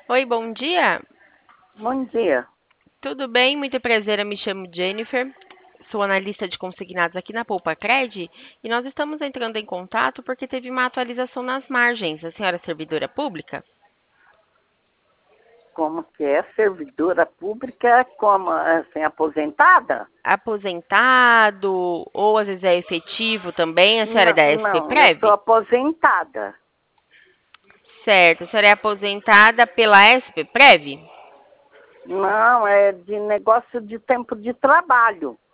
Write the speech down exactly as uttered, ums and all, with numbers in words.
Oi, bom dia. Bom dia. Tudo bem? Muito prazer, eu me chamo Jennifer. Sou analista de consignados aqui na Poupa Cred e nós estamos entrando em contato porque teve uma atualização nas margens. A senhora é servidora pública? Como que é? Servidora pública como, assim, aposentada? Aposentado ou às vezes é efetivo também? A senhora é Não, da não, eu sou S P Prev? aposentada. Certo, a senhora é aposentada pela S P Prev? Não, é de negócio de tempo de trabalho.